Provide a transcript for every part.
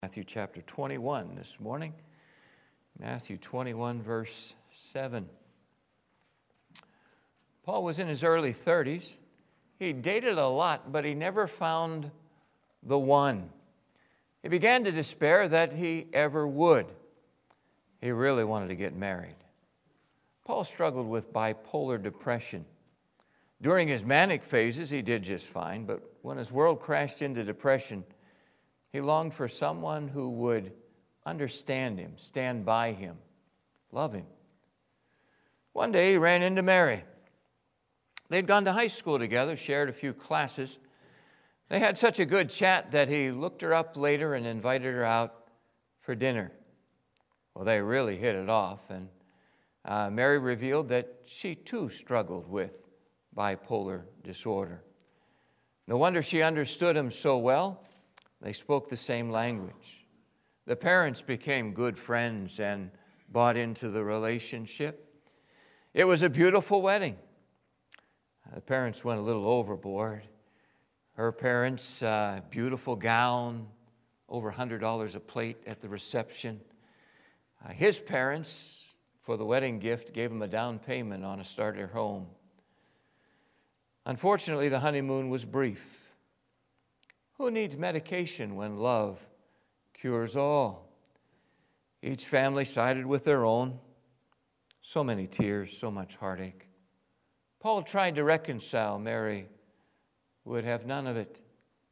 Matthew chapter 21 this morning. Matthew 21, verse 7. Paul was in his early 30s. He dated a lot, but he never found the one. He began to despair that he ever would. He really wanted to get married. Paul struggled with bipolar depression. During his manic phases, he did just fine, but when his world crashed into depression, he longed for someone who would understand him, stand by him, love him. One day he ran into Mary. They'd gone to high school together, shared a few classes. They had such a good chat that he looked her up later and invited her out for dinner. Well, they really hit it off, and Mary revealed that she too struggled with bipolar disorder. No wonder she understood him so well. They spoke the same language. The parents became good friends and bought into the relationship. It was a beautiful wedding. The parents went a little overboard. Her parents, beautiful gown, over $100 a plate at the reception. His parents, for the wedding gift, gave him a down payment on a starter home. Unfortunately, the honeymoon was brief. Who needs medication when love cures all? Each family sided with their own. So many tears, so much heartache. Paul tried to reconcile. Mary would have none of it.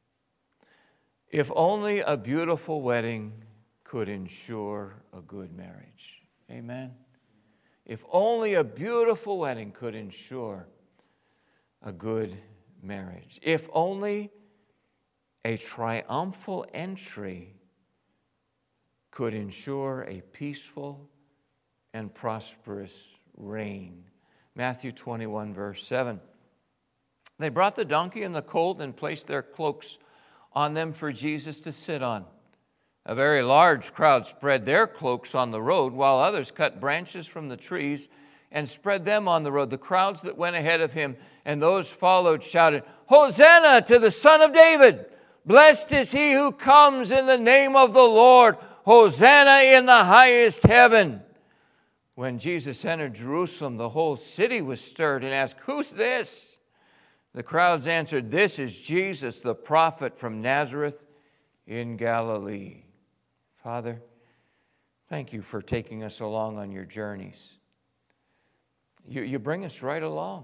If only a beautiful wedding could ensure a good marriage. Amen? If only a beautiful wedding could ensure a good marriage. If only a triumphal entry could ensure a peaceful and prosperous reign. Matthew 21, verse 7. They brought the donkey and the colt and placed their cloaks on them for Jesus to sit on. A very large crowd spread their cloaks on the road, while others cut branches from the trees and spread them on the road. The crowds that went ahead of him and those followed shouted, "Hosanna to the Son of David! Blessed is he who comes in the name of the Lord. Hosanna in the highest heaven." When Jesus entered Jerusalem, the whole city was stirred and asked, "Who's this?" The crowds answered, "This is Jesus, the prophet from Nazareth in Galilee." Father, thank you for taking us along on your journeys. You bring us right along.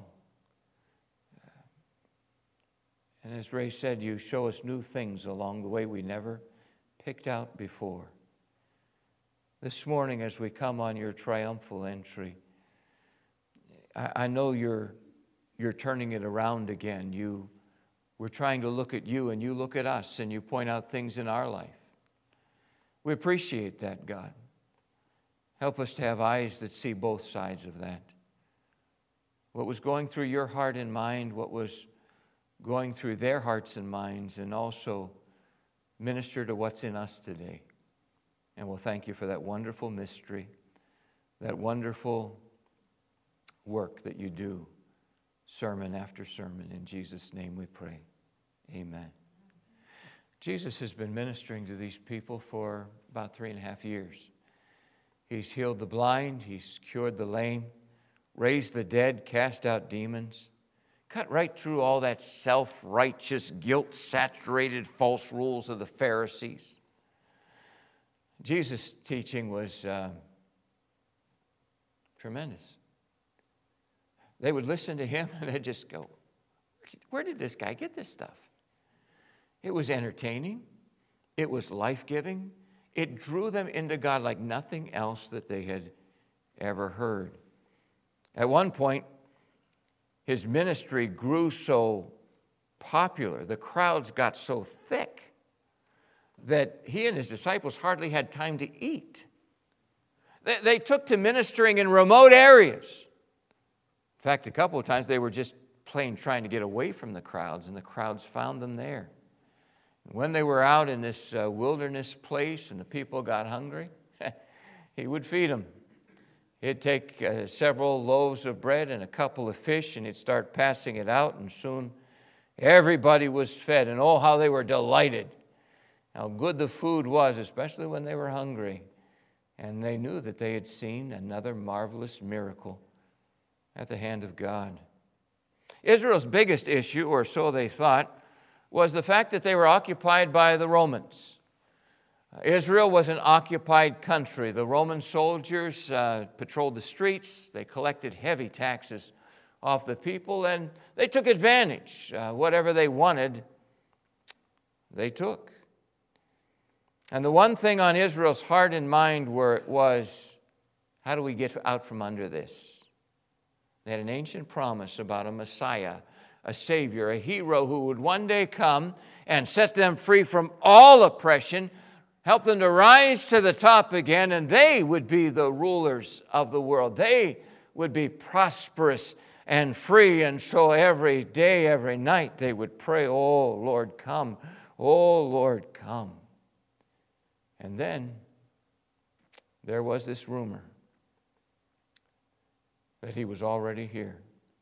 And as Ray said, you show us new things along the way we never picked out before. This morning, as we come on your triumphal entry, I know you're turning it around again. We're trying to look at you, and you look at us, and you point out things in our life. We appreciate that, God. Help us to have eyes that see both sides of that. What was going through your heart and mind, what was going through their hearts and minds, and also minister to what's in us today. And we'll thank you for that wonderful mystery, that wonderful work that you do, sermon after sermon. In Jesus' name we pray. Amen. Jesus has been ministering to these people for about 3.5 years. He's healed the blind, he's cured the lame, raised the dead, cast out demons, cut right through all that self-righteous, guilt-saturated false rules of the Pharisees. Jesus' teaching was tremendous. They would listen to him and they'd just go, "Where did this guy get this stuff?" It was entertaining. It was life-giving. It drew them into God like nothing else that they had ever heard. At one point, his ministry grew so popular, the crowds got so thick, that he and his disciples hardly had time to eat. They took to ministering in remote areas. In fact, a couple of times they were just plain trying to get away from the crowds, and the crowds found them there. When they were out in this wilderness place and the people got hungry, he would feed them. He'd take several loaves of bread and a couple of fish, and he'd start passing it out, and soon everybody was fed. And oh, how they were delighted how good the food was, especially when they were hungry. And they knew that they had seen another marvelous miracle at the hand of God. Israel's biggest issue, or so they thought, was the fact that they were occupied by the Romans. Israel was an occupied country. The Roman soldiers patrolled the streets. They collected heavy taxes off the people, and they took advantage. Whatever they wanted, they took. And the one thing on Israel's heart and mind was, how do we get out from under this? They had an ancient promise about a Messiah, a Savior, a hero who would one day come and set them free from all oppression, help them to rise to the top again, and they would be the rulers of the world. They would be prosperous and free, and so every day, every night, they would pray, "Oh, Lord, come. Oh, Lord, come." And then there was this rumor that he was already here.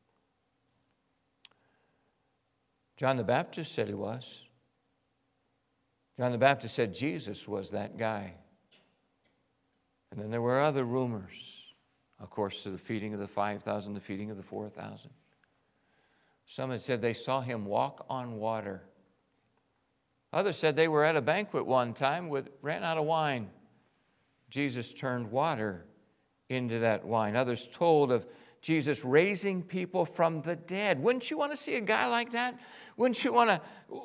John the Baptist said he was. John the Baptist said Jesus was that guy. And then there were other rumors. Of course, the feeding of the 5,000, the feeding of the 4,000. Some had said they saw him walk on water. Others said they were at a banquet one time, ran out of wine. Jesus turned water into that wine. Others told of Jesus raising people from the dead. Wouldn't you want to see a guy like that? Wouldn't you want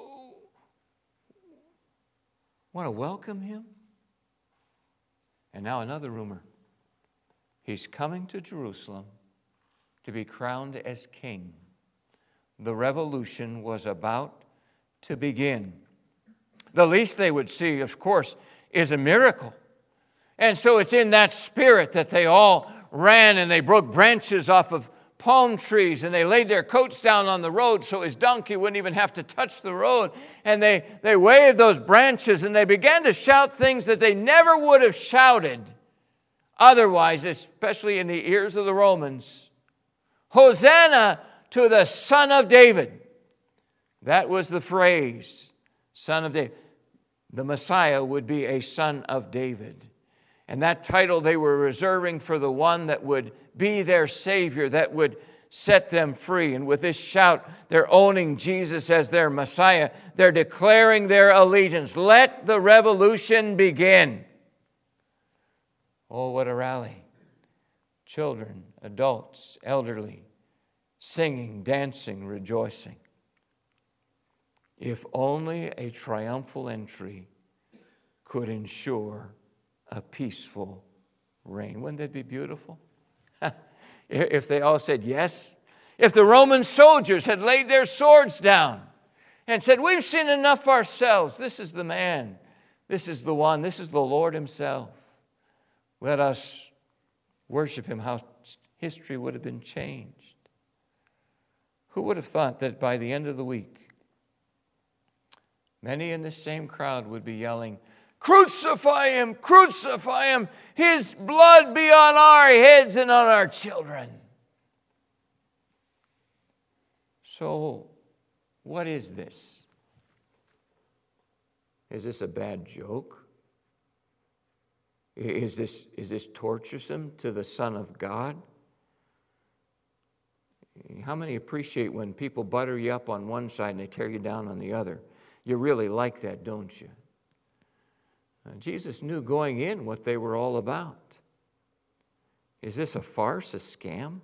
to welcome him? And now another rumor. He's coming to Jerusalem to be crowned as king. The revolution was about to begin. The least they would see, of course, is a miracle. And so it's in that spirit that they all ran and they broke branches off of palm trees and they laid their coats down on the road so his donkey wouldn't even have to touch the road. And they waved those branches and they began to shout things that they never would have shouted otherwise, especially in the ears of the Romans. Hosanna to the Son of David. That was the phrase. Son of David. The Messiah would be a son of David. And that title they were reserving for the one that would be their Savior, that would set them free. And with this shout, they're owning Jesus as their Messiah. They're declaring their allegiance. Let the revolution begin. Oh, what a rally. Children, adults, elderly, singing, dancing, rejoicing. If only a triumphal entry could ensure a peaceful reign. Wouldn't that be beautiful? If they all said yes. If the Roman soldiers had laid their swords down and said, "We've seen enough ourselves. This is the man. This is the one. This is the Lord himself. Let us worship him," how history would have been changed. Who would have thought that by the end of the week, many in this same crowd would be yelling, "Crucify him! Crucify him! His blood be on our heads and on our children." So, what is this? Is this a bad joke? Is this torturesome to the Son of God? How many appreciate when people butter you up on one side and they tear you down on the other? You really like that, don't you? Jesus knew going in what they were all about. Is this a farce, a scam?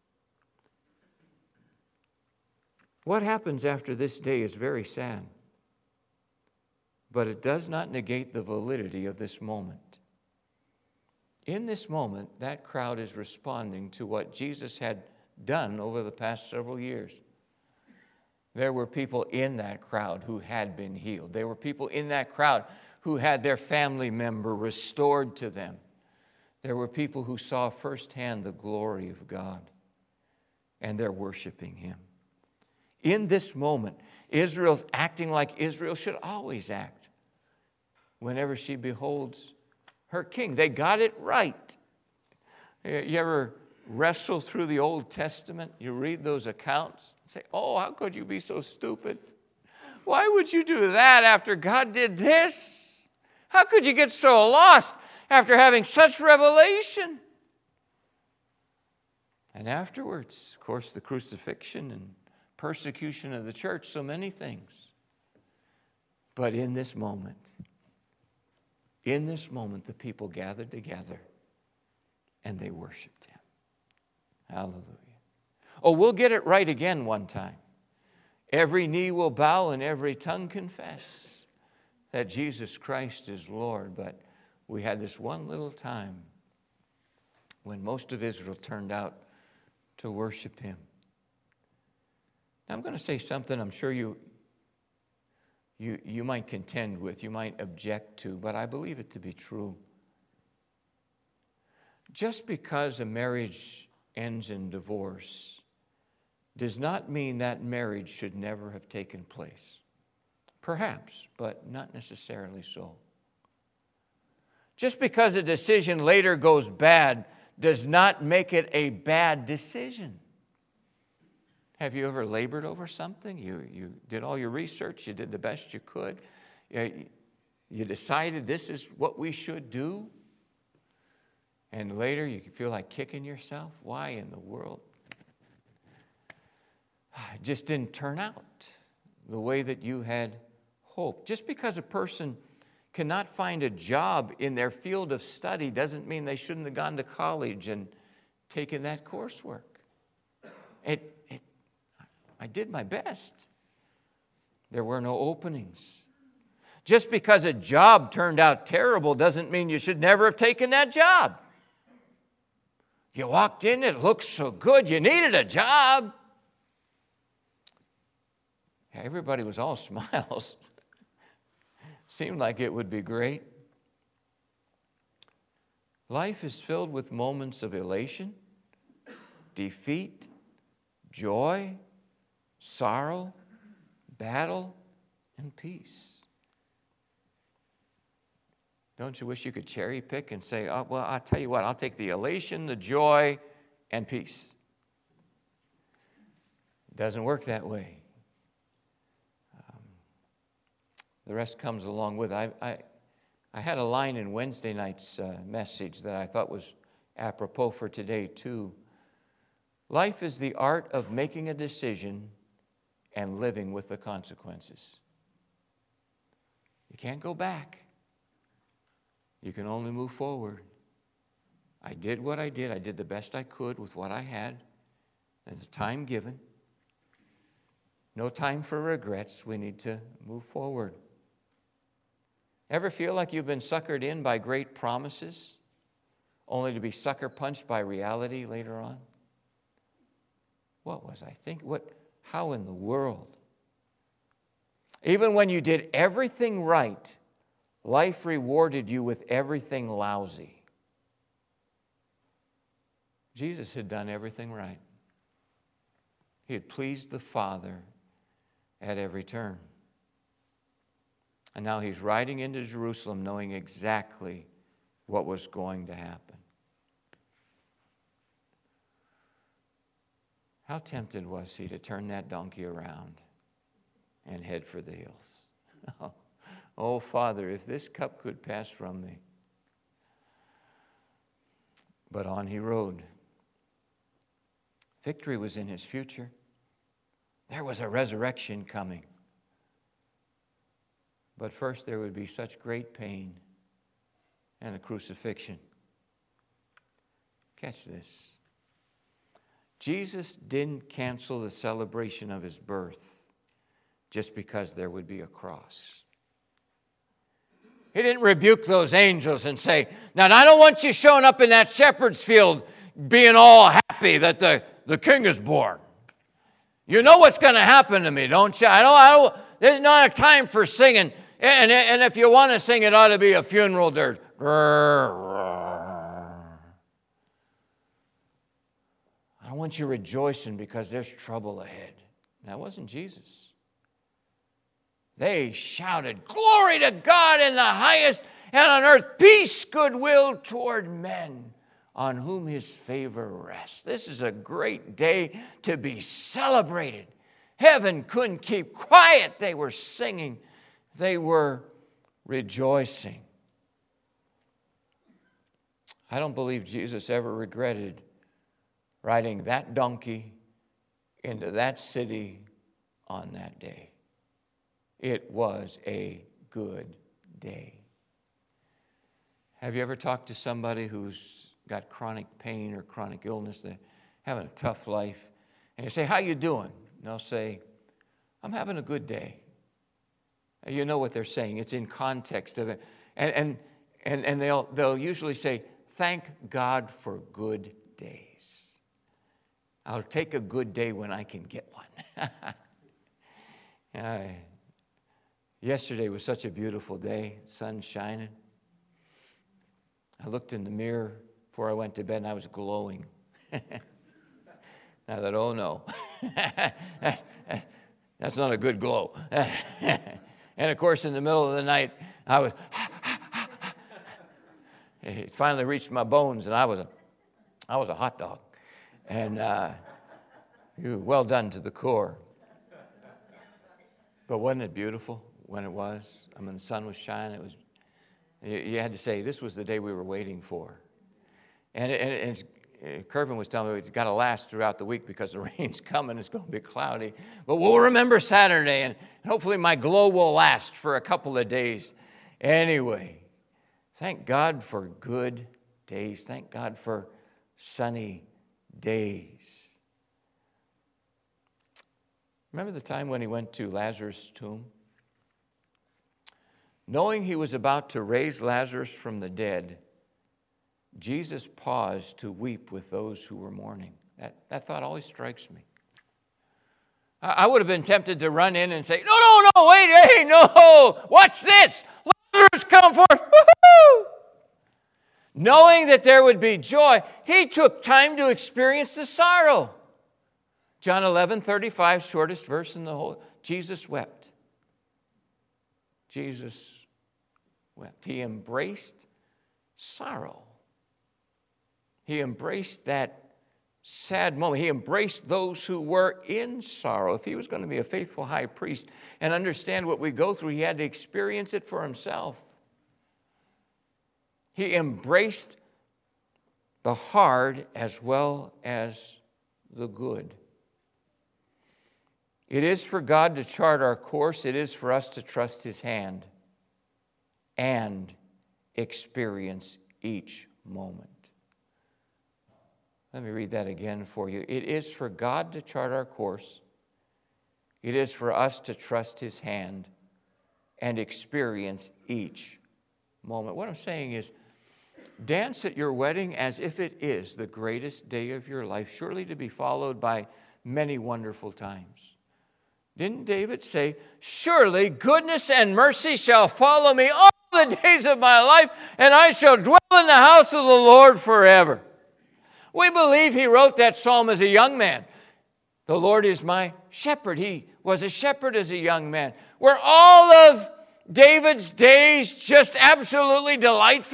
What happens after this day is very sad, but it does not negate the validity of this moment. In this moment, that crowd is responding to what Jesus had done over the past several years. There were people in that crowd who had been healed. There were people in that crowd who had their family member restored to them. There were people who saw firsthand the glory of God, and they're worshiping him. In this moment, Israel's acting like Israel should always act whenever she beholds her king. They got it right. You ever wrestle through the Old Testament? You read those accounts and say, "Oh, how could you be so stupid? Why would you do that after God did this? How could you get so lost after having such revelation? And afterwards, of course, the crucifixion and persecution of the church, so many things. But in this moment, the people gathered together and they worshiped him. Hallelujah. Oh, we'll get it right again one time. Every knee will bow and every tongue confess that Jesus Christ is Lord. But we had this one little time when most of Israel turned out to worship him. Now, I'm going to say something I'm sure you might contend with, you might object to, but I believe it to be true. Just because a marriage ends in divorce does not mean that marriage should never have taken place. Perhaps, but not necessarily so. Just because a decision later goes bad does not make it a bad decision. Have you ever labored over something? You did all your research, you did the best you could. You decided this is what we should do. And later you feel like kicking yourself. Why in the world? It just didn't turn out the way that you had hoped. Just because a person cannot find a job in their field of study doesn't mean they shouldn't have gone to college and taken that coursework. I did my best. There were no openings. Just because a job turned out terrible doesn't mean you should never have taken that job. You walked in, it looked so good, you needed a job. Everybody was all smiles. Seemed like it would be great. Life is filled with moments of elation, defeat, joy, sorrow, battle, and peace. Don't you wish you could cherry pick and say, oh, well, I'll tell you what, I'll take the elation, the joy, and peace. It doesn't work that way. The rest comes along with it. I had a line in Wednesday night's message that I thought was apropos for today too. Life is the art of making a decision and living with the consequences. You can't go back. You can only move forward. I did what I did. I did the best I could with what I had and the time given. No time for regrets. We need to move forward. Ever feel like you've been suckered in by great promises, only to be sucker punched by reality later on? What was I thinking? How in the world? Even when you did everything right, life rewarded you with everything lousy. Jesus had done everything right. He had pleased the Father at every turn. And now he's riding into Jerusalem knowing exactly what was going to happen. How tempted was he to turn that donkey around and head for the hills? Oh, Father, if this cup could pass from me. But on he rode. Victory was in his future. There was a resurrection coming. But first there would be such great pain and a crucifixion. Catch this. Jesus didn't cancel the celebration of his birth just because there would be a cross. He didn't rebuke those angels and say, now I don't want you showing up in that shepherd's field being all happy that the king is born. You know what's going to happen to me, don't you? There's not a time for singing. And if you want to sing, it ought to be a funeral dirge. I don't want you rejoicing because there's trouble ahead. That wasn't Jesus. They shouted, glory to God in the highest, and on earth peace, goodwill toward men on whom his favor rests. This is a great day to be celebrated Heaven couldn't keep quiet. They were singing. They were rejoicing. I don't believe Jesus ever regretted riding that donkey into that city on that day. It was a good day. Have you ever talked to somebody who's got chronic pain or chronic illness? They're having a tough life. And you say, how you doing? And they'll say, I'm having a good day. You know what they're saying. It's in context of it. And they'll usually say, thank God for good days. I'll take a good day when I can get one. Yesterday was such a beautiful day, sun shining. I looked in the mirror before I went to bed and I was glowing. I thought, oh no, that's not a good glow. And of course, in the middle of the night, it finally reached my bones, and I was a hot dog. And you were well done to the core. But wasn't it beautiful when it was? I mean, the sun was shining. It was. You had to say, this was the day we were waiting for. And Kervin was telling me it's got to last throughout the week because the rain's coming. It's going to be cloudy. But we'll remember Saturday, and hopefully my glow will last for a couple of days. Anyway, thank God for good days. Thank God for sunny days. Remember the time when he went to Lazarus' tomb? Knowing he was about to raise Lazarus from the dead, Jesus paused to weep with those who were mourning. That thought always strikes me. I would have been tempted to run in and say, no, wait, hey, no, watch this. Lazarus, come forth. Woo-hoo! Knowing that there would be joy, he took time to experience the sorrow. John 11:35, shortest verse in the whole. Jesus wept. Jesus wept. He embraced sorrow. He embraced that sad moment. He embraced those who were in sorrow. If he was going to be a faithful high priest and understand what we go through, he had to experience it for himself. He embraced the hard as well as the good. It is for God to chart our course. It is for us to trust his hand and experience each moment. Let me read that again for you. It is for God to chart our course. It is for us to trust his hand and experience each moment. What I'm saying is, dance at your wedding as if it is the greatest day of your life, surely to be followed by many wonderful times. Didn't David say, surely goodness and mercy shall follow me all the days of my life, and I shall dwell in the house of the Lord forever? We believe he wrote that psalm as a young man. The Lord is my shepherd. He was a shepherd as a young man. Were all of David's days just absolutely delightful?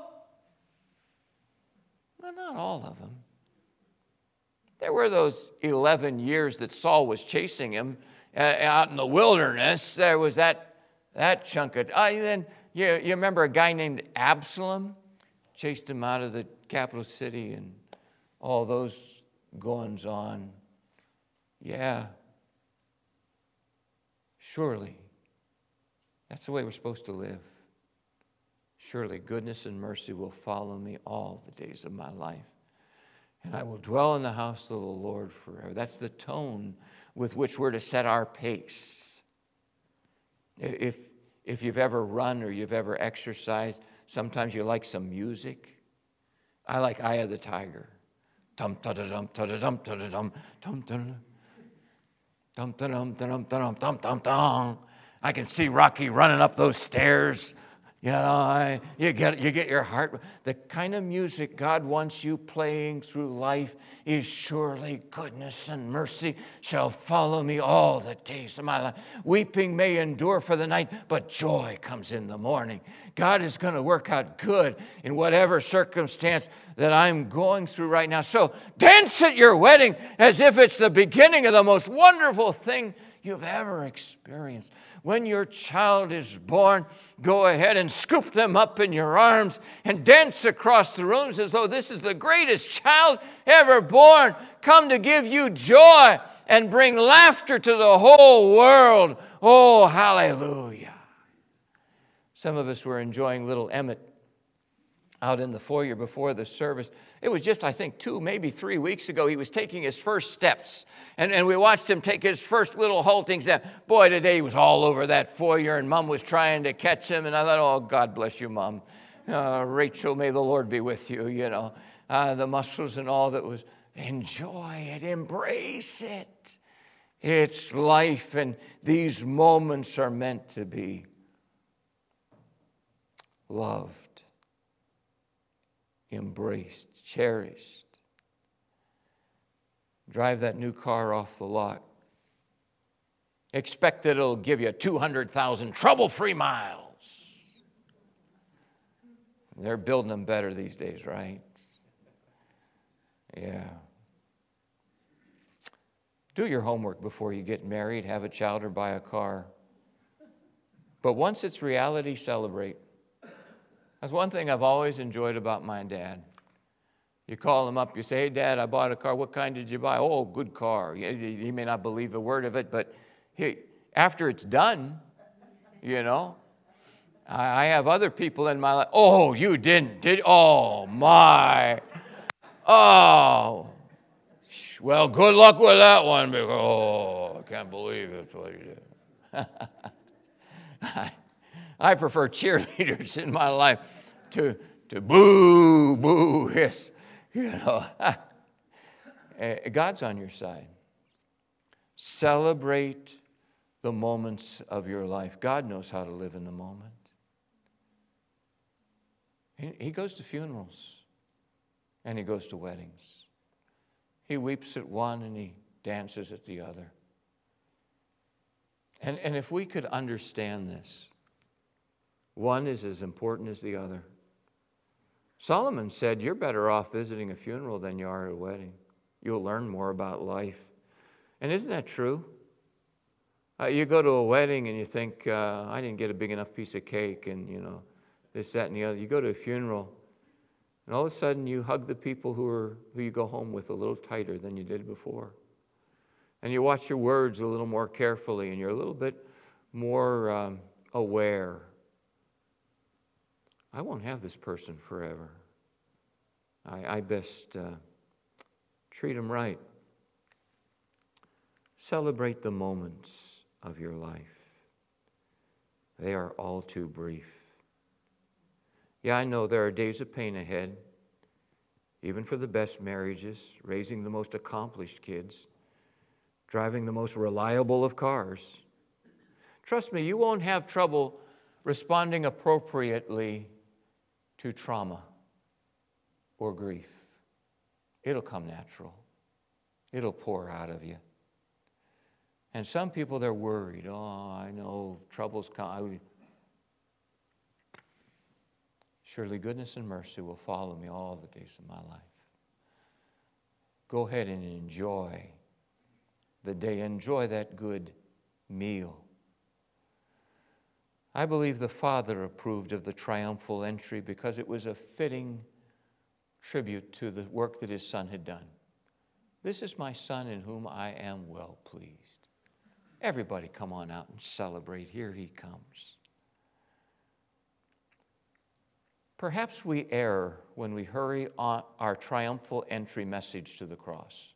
Well, not all of them. There were those 11 years that Saul was chasing him out in the wilderness. There was that chunk of... then you remember a guy named Absalom? Chased him out of the capital city and all those goings on. Yeah. Surely. That's the way we're supposed to live. Surely goodness and mercy will follow me all the days of my life. And I will dwell in the house of the Lord forever. That's the tone with which we're to set our pace. If you've ever run or you've ever exercised, sometimes you like some music. I like Eye of the Tiger. Dum da da dum da da dum da da dum dum da dum dum dum dum dum dum dum dum. I can see Rocky running up those stairs, You get your heart. The kind of music God wants you playing through life is surely goodness and mercy shall follow me all the days of my life. Weeping may endure for the night, but joy comes in the morning. God is going to work out good in whatever circumstance that I'm going through right now. So dance at your wedding as if it's the beginning of the most wonderful thing you've ever experienced. When your child is born, go ahead and scoop them up in your arms and dance across the rooms as though this is the greatest child ever born, come to give you joy and bring laughter to the whole world. Oh, hallelujah. Some of us were enjoying little Emmett out in the foyer before the service. It was just, I think, 2, maybe 3 weeks ago, he was taking his first steps. And we watched him take his first little halting step. Boy, today he was all over that foyer, and Mom was trying to catch him. And I thought, oh, God bless you, Mom. Rachel, may the Lord be with you, the muscles and all that was. Enjoy it, embrace it. It's life, and these moments are meant to be loved, embraced, cherished. Drive that new car off the lot. Expect that it'll give you 200,000 trouble-free miles. They're building them better these days, right? Yeah. Do your homework before you get married, have a child, or buy a car. But once it's reality, celebrate. That's one thing I've always enjoyed about my dad. You call him up, you say, hey, Dad, I bought a car. What kind did you buy? Oh, good car. He may not believe a word of it, but after it's done, I have other people in my life. Oh, you didn't, did you? Oh, my. Oh. Well, good luck with that one. Because, oh, I can't believe that's what you did. I prefer cheerleaders in my life to boo, boo, hiss. God's on your side. Celebrate the moments of your life. God knows how to live in the moment. He goes to funerals and he goes to weddings. He weeps at one and he dances at the other. And if we could understand this, one is as important as the other. Solomon said, you're better off visiting a funeral than you are at a wedding. You'll learn more about life. And isn't that true? You go to a wedding and you think, I didn't get a big enough piece of cake and, this, that, and the other. You go to a funeral and all of a sudden you hug the people who you go home with a little tighter than you did before. And you watch your words a little more carefully and you're a little bit more aware. I won't have this person forever. I best treat them right. Celebrate the moments of your life. They are all too brief. Yeah, I know there are days of pain ahead, even for the best marriages, raising the most accomplished kids, driving the most reliable of cars. Trust me, you won't have trouble responding appropriately to trauma or grief. It'll come natural. It'll pour out of you. And some people, they're worried. Oh, I know trouble's coming. Surely goodness and mercy will follow me all the days of my life. Go ahead and enjoy the day. Enjoy that good meal. I believe the Father approved of the triumphal entry because it was a fitting tribute to the work that his Son had done. This is my Son in whom I am well pleased. Everybody come on out and celebrate. Here he comes. Perhaps we err when we hurry on our triumphal entry message to the cross.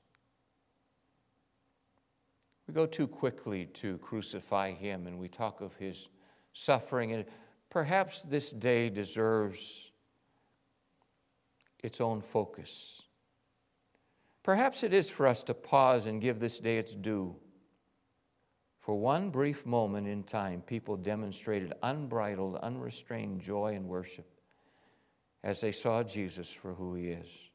We go too quickly to crucify him and we talk of his suffering. And perhaps this day deserves its own focus. Perhaps it is for us to pause and give this day its due. For one brief moment in time, people demonstrated unbridled, unrestrained joy and worship as they saw Jesus for who he is.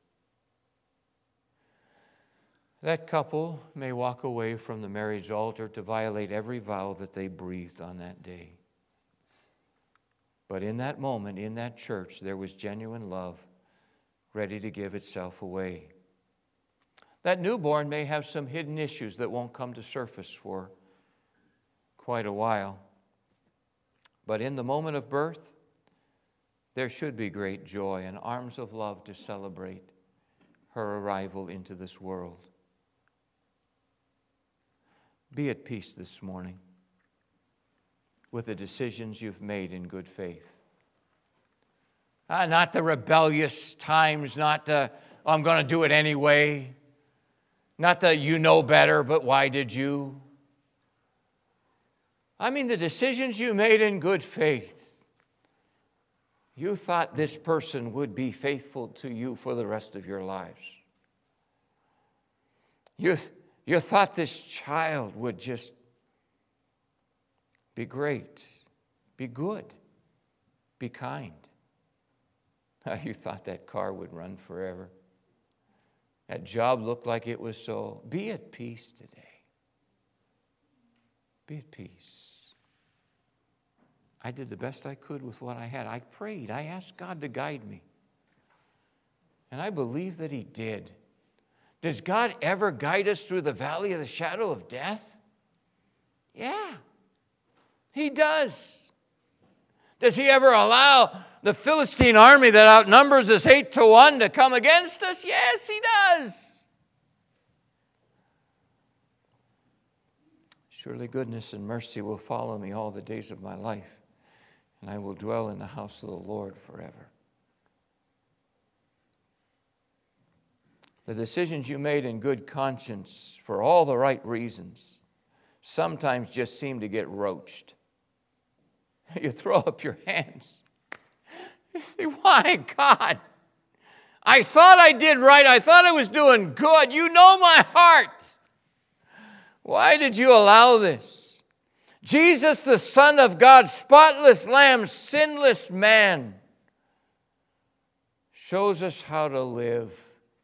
That couple may walk away from the marriage altar to violate every vow that they breathed on that day. But in that moment, in that church, there was genuine love ready to give itself away. That newborn may have some hidden issues that won't come to surface for quite a while. But in the moment of birth, there should be great joy and arms of love to celebrate her arrival into this world. Be at peace this morning with the decisions you've made in good faith. Not the rebellious times, not the, I'm going to do it anyway. Not the, you know better, but why did you? I mean the decisions you made in good faith. You thought this person would be faithful to you for the rest of your lives. You thought this child would just be great, be good, be kind. You thought that car would run forever. That job looked like it was so. Be at peace today. Be at peace. I did the best I could with what I had. I prayed. I asked God to guide me. And I believe that he did. Does God ever guide us through the valley of the shadow of death? Yeah, he does. Does he ever allow the Philistine army that outnumbers us 8-1 to come against us? Yes, he does. Surely goodness and mercy will follow me all the days of my life, and I will dwell in the house of the Lord forever. The decisions you made in good conscience for all the right reasons sometimes just seem to get roached. You throw up your hands. You say, why, God? I thought I did right. I thought I was doing good. You know my heart. Why did you allow this? Jesus, the Son of God, spotless Lamb, sinless man, shows us how to live.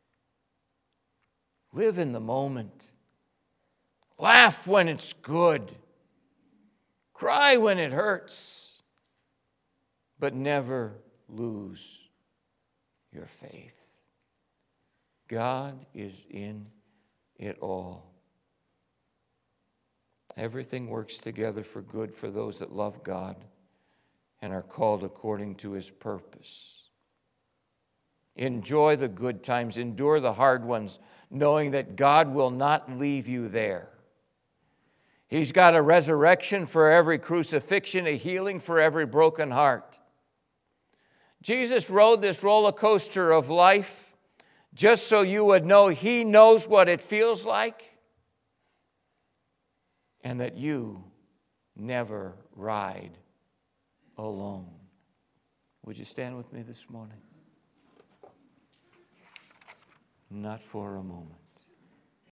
Live in the moment. Laugh when it's good. Cry when it hurts. But never lose your faith. God is in it all. Everything works together for good for those that love God and are called according to his purpose. Enjoy the good times, endure the hard ones, knowing that God will not leave you there. He's got a resurrection for every crucifixion, a healing for every broken heart. Jesus rode this roller coaster of life just so you would know he knows what it feels like and that you never ride alone. Would you stand with me this morning? Not for a moment.